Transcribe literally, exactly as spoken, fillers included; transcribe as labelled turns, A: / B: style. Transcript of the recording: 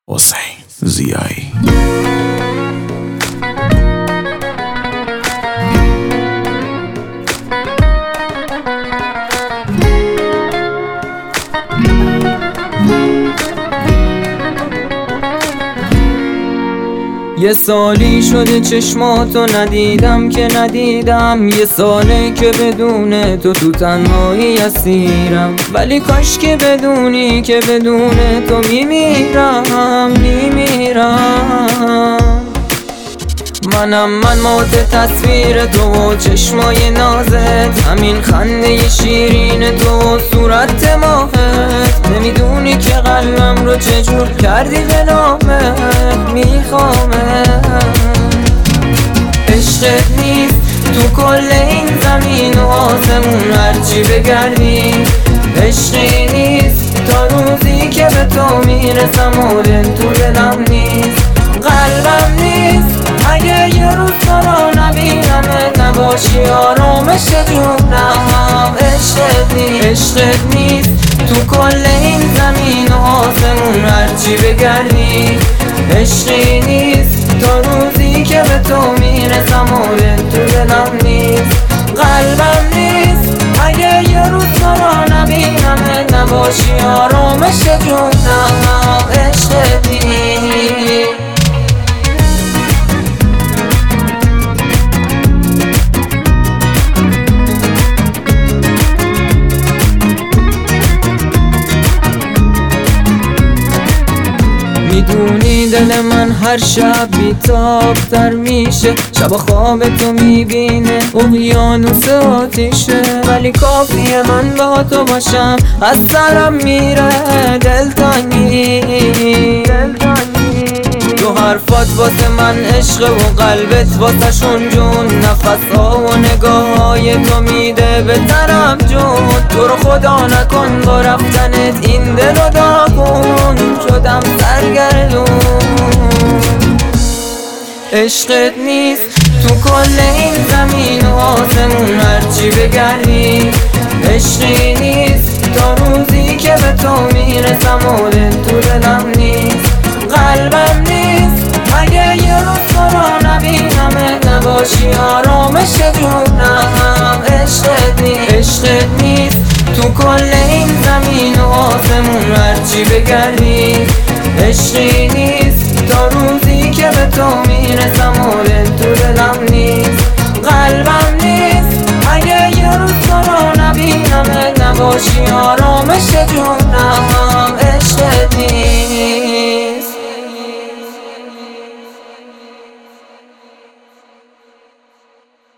A: حسین زیایی.
B: یه سالی شده چشماتو ندیدم که ندیدم، یه ساله که بدون تو تو تنهایی اسیرم، ولی کاش که بدونی که بدون تو میمیرم میمیرم. منم من موت تصویر تو و چشمای نازت، همین خنده شیرین تو و صورت ماهت. نمیدونی که قلبم رو چجور کردی به نامت، میخوامت. عشقت نیست تو کل این زمین و آسمون هرچی بگردی، عشقی نیست تا روزی که به تو میرسم و دل تو دلم نیست، قلبم نیست اگه یه روز تو رو نبینمت، نباشی آرامش جونم. عشقت نیست عشقت نیست تو کل این زمین و آسمون هرچی بگردی، عشقی نیست تا روزی که به تو میرسم و دل تو دلم نیست، قلبم نیست اگه یه روز تو رو نبینمت، نباشی آرامش جونم. عشقت نیست. میدونی دل من هر شب بیتاب‌تر میشه، شب خواب تو میبینه اقیانوس آتیشه، ولی کافیه من با تو باشم از سرم میره دلتنگی. تو حرفات واسه من عشق و قلبت واسه شون جون، نفس‌ها و نگاه‌های تو میده به تنم جون. تو رو خدا نکن با رفتنت این دل رو داغون، شدم سرگردون. عشقت نیست تو کل این زمین و آسمون هرچی بگردی، عشقی نیست تا روزی که به تو میرسم و دل تو دلم نیست، قلبم نیست اگه یه روز تو رو نبینمت، نباشی آرامش جونم. عشقت نیست عشقت نیست تو کل این زمین و آسمون هرچی بگردی،